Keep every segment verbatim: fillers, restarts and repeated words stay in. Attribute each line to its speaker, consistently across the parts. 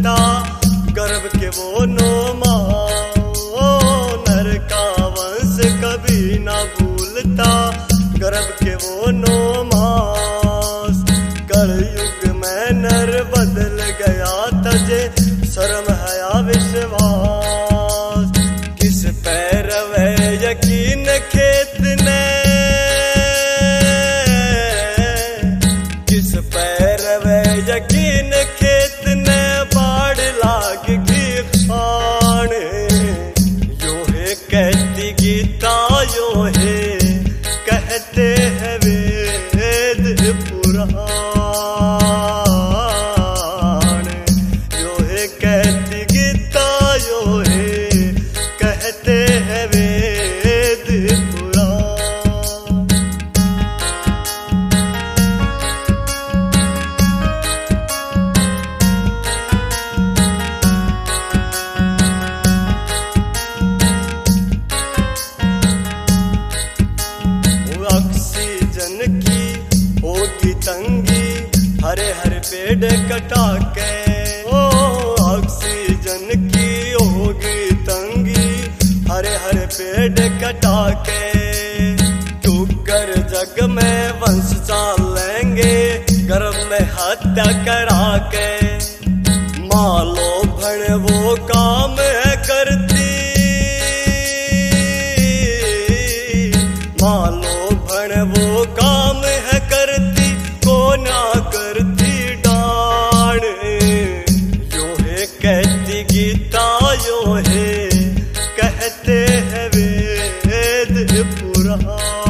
Speaker 1: झूलता, गर्भ के वो नो माओ, नर का वंश कभी ना भूलता, गर्भ के वो नो मास। कलयुग में नर बदल गया तजे, शर्म हया विश्वास, किस पैर वे यकीन खेत ने, किस पैर वे यकीन खेत ने, बाढ़ लाग गई खान। यो है कहती गीता, यो है कहते हैं वेद पुराण, यो है कहती गीता, यो है कहते हैं वेद पुराण। ऑक्सीजन की होगी तंगी, हरे हरे पेड़ कटा के, ओ ऑक्सीजन की होगी तंगी, हरे हरे पेड़ कटा के, टूकर जग में वंश चालेंगे, गर्भ में हत्या करा के, मालो भण वो काम है करती, मालो भण वो काम है करती, को ना करती डाण। यो है कहती गीता, यो है कहते हैं वेद पुराण,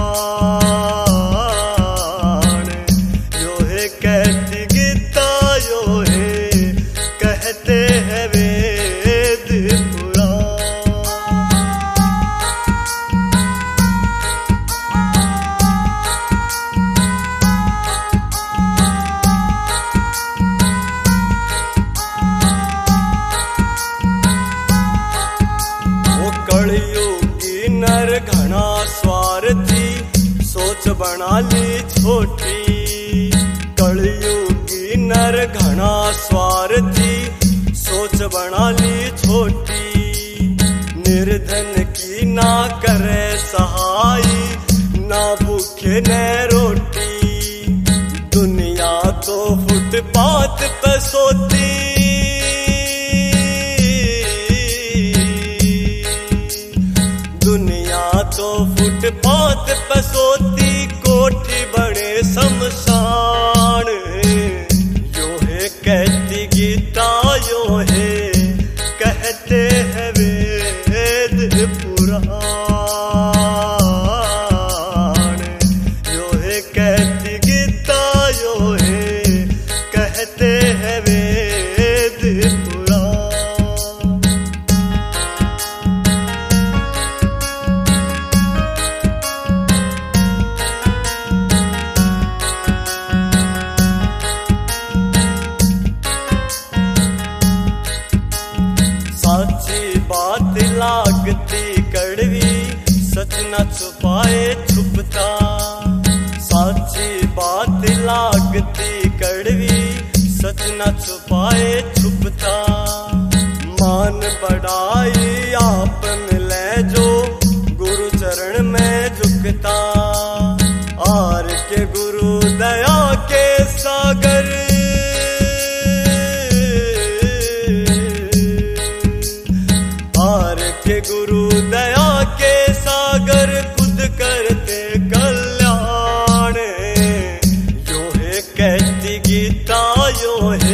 Speaker 1: यो है कहती गीता, यो है कहते हैं वेद पुराण। कलयुगी नर घना स्वार्थी, सोच बना ली छोटी, कलयुगी नर घना स्वार्थी, सोच बना ली छोटी, निर्धन की ना करे सहाई, ना भूखे न रोटी, दुनिया तो फुटपाथ पे सोती, दुनिया तो फुटपाथ पे सोती, कोठी बड़े शमशान। यो है कहती गीता, यो है कहते हैं वेद पुराण, यो है कहती गीता, यो है कहते हैं वेद पुराण। साची बात लागती कड़वी, सच न छुपाए छुपता, साची बात लागती कड़वी, सच न छुपाए छुपता, मान बढ़ाई आप मिले जो, गुरु चरण में झुकता, आर के गुरु दया के सागर, आर के गुरु दया के सागर, खुद करते कल्याण। यो है कहती गीता, यो है